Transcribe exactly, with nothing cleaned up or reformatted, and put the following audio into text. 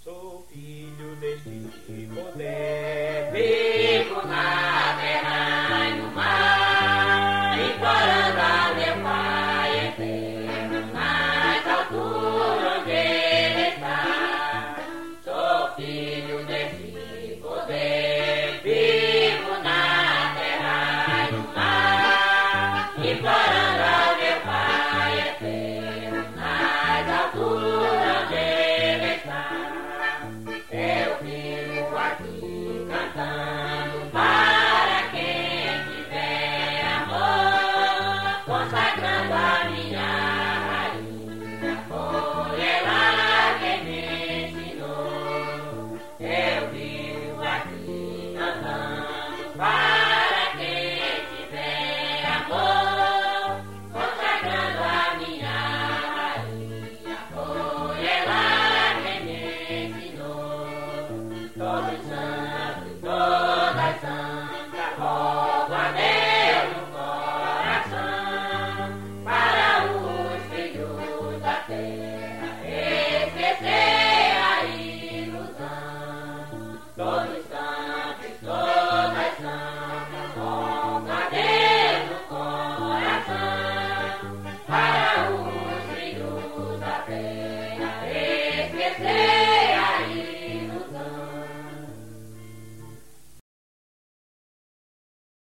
Sou filho deste poder, vivo na terra e no mar, implorando a meu Pai eterno, mais altura onde Ele está. Sou filho deste poder, vivo na terra e no mar, implorando a meu Pai eterno, mais altura onde Ele está. Eu vivo aqui cantando para quem tiver amor, consagrando a minha rainha, foi ela quem me ensinou. Eu vivo aqui cantando para quem tiver amor, consagrando a minha rainha, foi ela quem me ensinou. Todos os santos, todas as santas, rogo a Deus no coração, para os filhos da terra esquecer a ilusão. Todos os santos, todas as santas, rogo a Deus no coração, para os filhos da terra